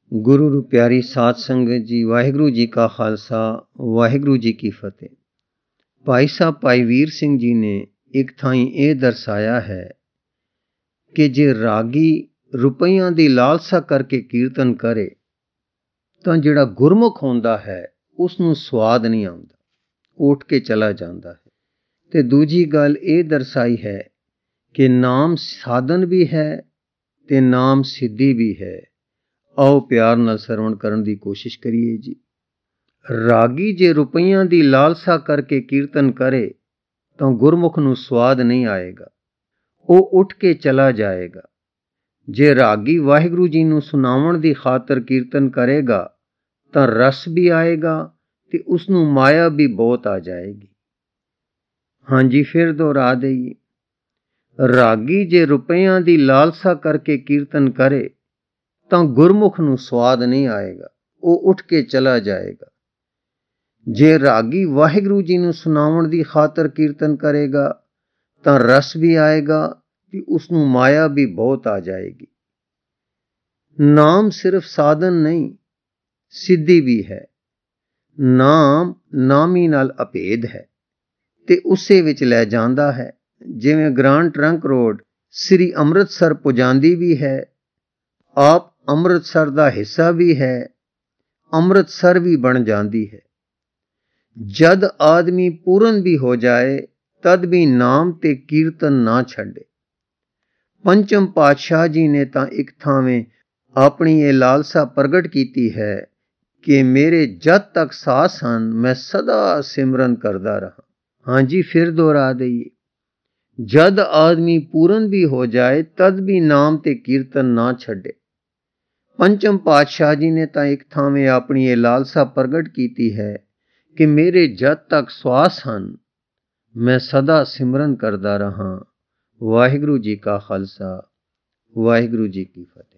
गुरु रू प्यारी साध संगत जी, वाहिगुरु जी का खालसा, वाहिगुरु जी की फतेह। भाई साहब भाई वीर सिंह जी ने एक थाई ये दर्शाया है कि जे रागी रुपइयां दी लालसा करके कीर्तन करे तो जिहड़ा गुरमुख होंदा है उसनूं स्वाद नहीं आउंदा, उठ के चला जाता है। ते दूजी गल ये दर्शाई है कि नाम साधन भी है ते नाम सिद्धि भी है। आओ प्यार नाल सरवण करन दी कोशिश करिए जी। रागी जे रुपइयां दी लालसा करके कीर्तन करे तो गुरमुख नूं स्वाद नहीं आएगा, वो उठ के चला जाएगा। जे रागी वाहिगुरु जी नूं सुनावण दी खातर कीर्तन करेगा तो रस भी आएगा ते उसनूं माया भी बहुत आ जाएगी। हाँ जी, फिर दोहरा देइए, रागी जे रुपइयां दी लालसा करके कीर्तन करे तो गुरमुख नूं स्वाद नहीं आएगा, वो उठ के चला जाएगा। जे रागी वाहिगुरु जी नूं सुनावण दी खातर कीर्तन करेगा तो रस भी आएगा कि उसनूं माया भी बहुत आ जाएगी। नाम सिर्फ साधन नहीं, सिद्धि भी है। नाम नामी नाल अभेद है ते उसे विच लै जांदा है। जिवें grand trunk road Shri Amritsar पुजांदी भी है, आप अमृतसर दा हिस्सा भी है, अमृतसर भी बन जाती है। जद आदमी पूर्ण भी हो जाए तद भी नाम ते कीर्तन ना छड़े। पंचम पातशाह जी ने तां एक थावें अपनी ये लालसा प्रगट की है कि मेरे जद तक सांस हन मैं सदा सिमरन करदा रहा। हाँ जी, फिर दोहरा दईए, जद आदमी पूर्ण भी हो जाए तद भी नाम ते कीर्तन ना छड़े। पंचम पातशाह जी ने तां एक थावें अपनी ये लालसा प्रगट की है कि मेरे जद तक श्वास हन मैं सदा सिमरन करदा रहा। वाहिगुरु जी का खालसा, वाहिगुरु जी की फतेह।